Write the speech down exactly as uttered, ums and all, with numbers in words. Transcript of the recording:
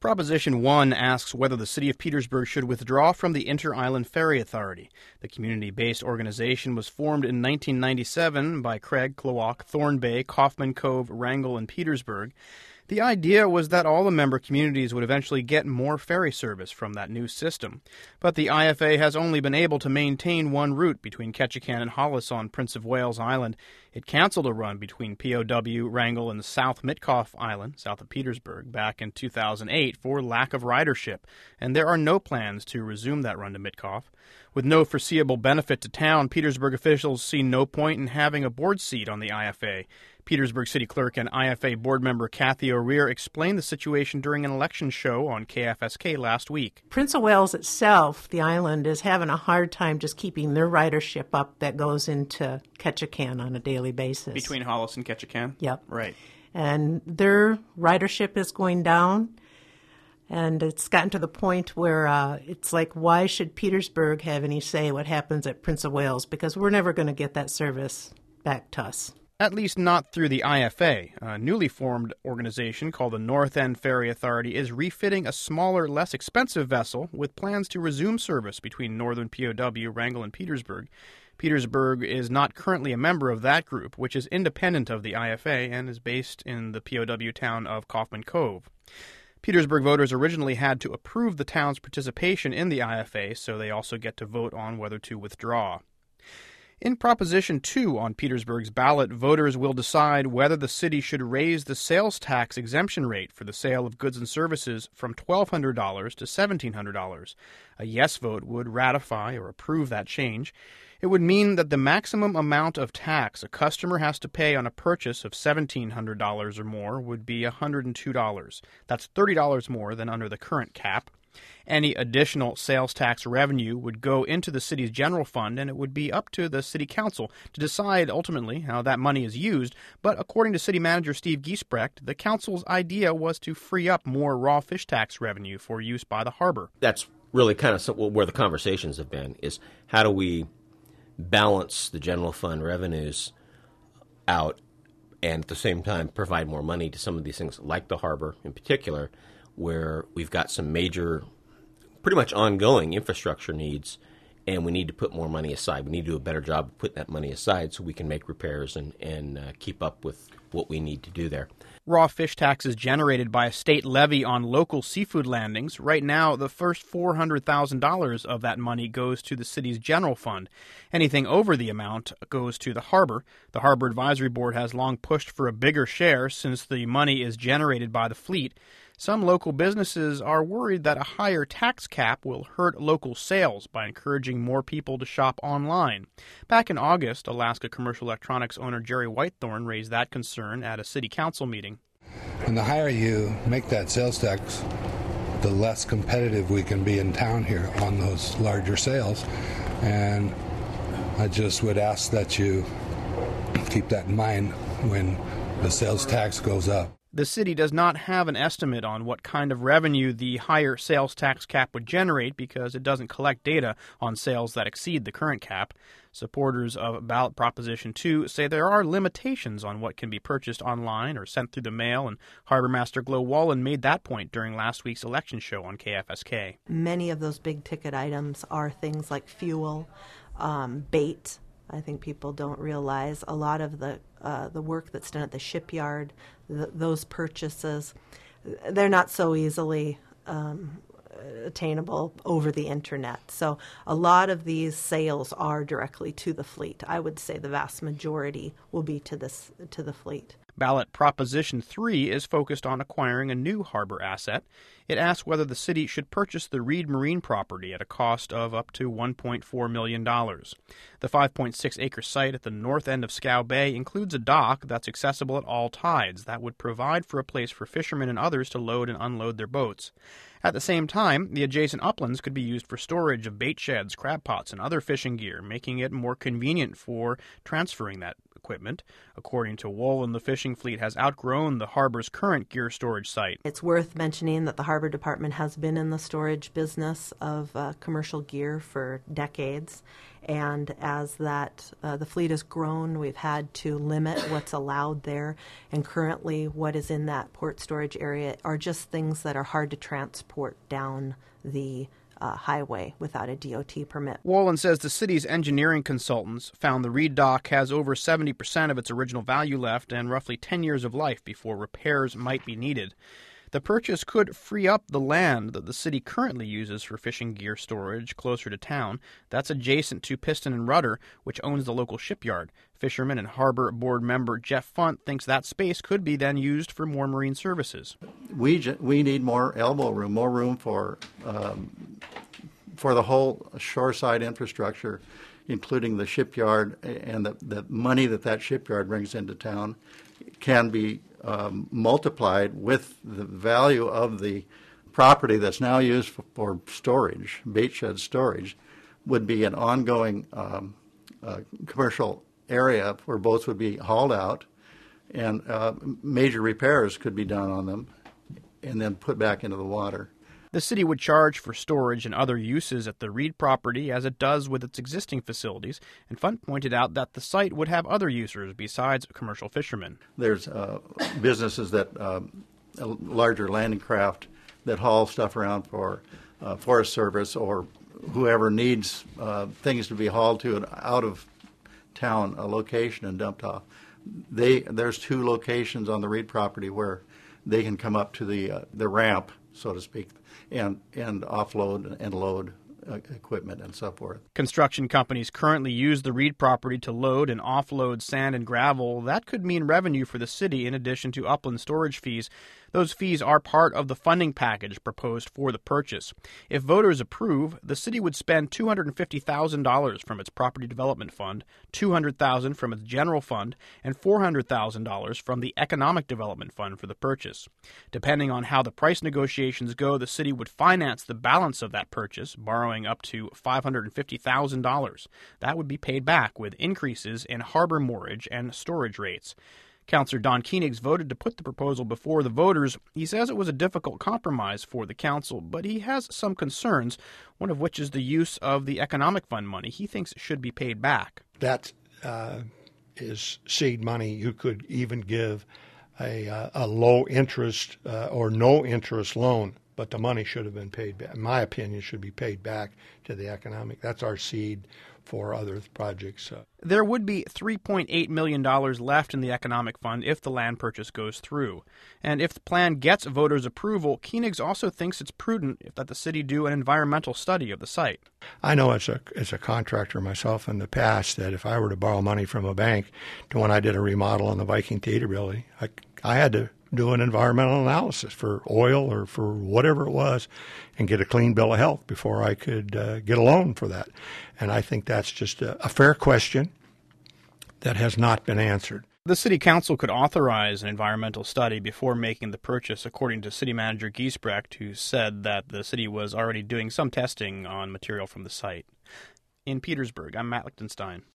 Proposition one asks whether the City of Petersburg should withdraw from the Inter-Island Ferry Authority. The community-based organization was formed in nineteen ninety-seven by Craig, Klawock, Thorn Bay, Kaufman Cove, Wrangell, and Petersburg. The idea was that all the member communities would eventually get more ferry service from that new system. But the I F A has only been able to maintain one route between Ketchikan and Hollis on Prince of Wales Island. It canceled a run between P O W, Wrangell, and South Mitkof Island, south of Petersburg, back in two thousand eight for lack of ridership, and there are no plans to resume that run to Mitkof. With no foreseeable benefit to town, Petersburg officials see no point in having a board seat on the I F A. Petersburg City Clerk and I F A board member Kathy O'Rear explained the situation during an election show on K F S K last week. Prince of Wales itself, the island, is having a hard time just keeping their ridership up that goes into Ketchikan on a daily basis. Between Hollis and Ketchikan? Yep. Right. And their ridership is going down. And it's gotten to the point where uh, it's like, why should Petersburg have any say what happens at Prince of Wales? Because we're never going to get that service back to us. At least not through the I F A. A newly formed organization called the North End Ferry Authority is refitting a smaller, less expensive vessel with plans to resume service between northern P O W, Wrangell, and Petersburg. Petersburg is not currently a member of that group, which is independent of the I F A and is based in the P O W town of Kaufman Cove. Petersburg voters originally had to approve the town's participation in the I F A, so they also get to vote on whether to withdraw. In Proposition two on Petersburg's ballot, voters will decide whether the city should raise the sales tax exemption rate for the sale of goods and services from twelve hundred dollars to seventeen hundred dollars. A yes vote would ratify or approve that change. It would mean that the maximum amount of tax a customer has to pay on a purchase of seventeen hundred dollars or more would be one hundred two dollars. That's thirty dollars more than under the current cap. Any additional sales tax revenue would go into the city's general fund, and it would be up to the city council to decide ultimately how that money is used. But according to city manager Steve Giesbrecht, the council's idea was to free up more raw fish tax revenue for use by the harbor. That's really kind of where the conversations have been, is how do we balance the general fund revenues out and at the same time provide more money to some of these things like the harbor in particular, where we've got some major, pretty much ongoing infrastructure needs, and we need to put more money aside. We need to do a better job of putting that money aside so we can make repairs and, and uh, keep up with what we need to do there. Raw fish tax is generated by a state levy on local seafood landings. Right now, the first four hundred thousand dollars of that money goes to the city's general fund. Anything over the amount goes to the harbor. The Harbor Advisory Board has long pushed for a bigger share since the money is generated by the fleet. Some local businesses are worried that a higher tax cap will hurt local sales by encouraging more people to shop online. Back in August, Alaska Commercial Electronics owner Jerry Whitethorn raised that concern at a city council meeting. And the higher you make that sales tax, the less competitive we can be in town here on those larger sales. And I just would ask that you keep that in mind when the sales tax goes up. The city does not have an estimate on what kind of revenue the higher sales tax cap would generate because it doesn't collect data on sales that exceed the current cap. Supporters of ballot Proposition two say there are limitations on what can be purchased online or sent through the mail, and Harbor Master Glo Wallen made that point during last week's election show on K F S K. Many of those big-ticket items are things like fuel, um, bait. I think people don't realize a lot of the uh, the work that's done at the shipyard, th- those purchases, they're not so easily um, attainable over the internet. So a lot of these sales are directly to the fleet. I would say the vast majority will be to this to the fleet. Ballot Proposition three is focused on acquiring a new harbor asset. It asks whether the city should purchase the Reed Marine property at a cost of up to one point four million dollars. The five point six acre site at the north end of Scow Bay includes a dock that's accessible at all tides that would provide for a place for fishermen and others to load and unload their boats. At the same time, the adjacent uplands could be used for storage of bait sheds, crab pots, and other fishing gear, making it more convenient for transferring that equipment. According to Wolin, the fishing fishing fleet has outgrown the harbor's current gear storage site. It's worth mentioning that the Harbor Department has been in the storage business of uh, commercial gear for decades, and as that uh, the fleet has grown, we've had to limit what's allowed there, and currently what is in that port storage area are just things that are hard to transport down the Uh, highway without a D O T permit. Wolin says the city's engineering consultants found the Reed Dock has over seventy percent of its original value left and roughly ten years of life before repairs might be needed. The purchase could free up the land that the city currently uses for fishing gear storage closer to town. That's adjacent to Piston and Rudder, which owns the local shipyard. Fisherman and Harbor Board member Jeff Funt thinks that space could be then used for more marine services. We we need more elbow room, more room for um, for the whole shoreside infrastructure, including the shipyard, and the, the money that that shipyard brings into town can be um, multiplied with the value of the property that's now used for, for storage, bait shed storage, would be an ongoing um, uh, commercial area where boats would be hauled out, and uh, major repairs could be done on them and then put back into the water. The city would charge for storage and other uses at the Reed property as it does with its existing facilities, and Funt pointed out that the site would have other users besides commercial fishermen. There's uh, businesses that, um, larger landing craft that haul stuff around for uh, Forest Service or whoever needs uh, things to be hauled to an out-of-town uh, location and dumped off. They, there's two locations on the Reed property where they can come up to the, uh, the ramp, so to speak, and, and offload and load uh, equipment and so forth. Construction companies currently use the Reed property to load and offload sand and gravel. That could mean revenue for the city in addition to upland storage fees. Those fees are part of the funding package proposed for the purchase. If voters approve, the city would spend two hundred fifty thousand dollars from its property development fund, two hundred thousand dollars from its general fund, and four hundred thousand dollars from the economic development fund for the purchase. Depending on how the price negotiations go, the city would finance the balance of that purchase, borrowing up to five hundred fifty thousand dollars. That would be paid back with increases in harbor moorage and storage rates. Councillor Don Koenigs voted to put the proposal before the voters. He says it was a difficult compromise for the council, but he has some concerns, one of which is the use of the economic fund money. He thinks it should be paid back. That uh, is seed money. You could even give a, uh, a low interest uh, or no interest loan, but the money should have been paid back. In my opinion, should be paid back to the economic. That's our seed for other projects. Uh, There would be three point eight million dollars left in the economic fund if the land purchase goes through. And if the plan gets voters' approval, Koenigs also thinks it's prudent that the city do an environmental study of the site. I know as a, as a contractor myself in the past that if I were to borrow money from a bank to when I did a remodel on the Viking Theater building, I, I had to do an environmental analysis for oil or for whatever it was and get a clean bill of health before I could uh, get a loan for that. And I think that's just a, a fair question that has not been answered. The city council could authorize an environmental study before making the purchase, according to city manager Giesbrecht, who said that the city was already doing some testing on material from the site. In Petersburg, I'm Matt Lichtenstein.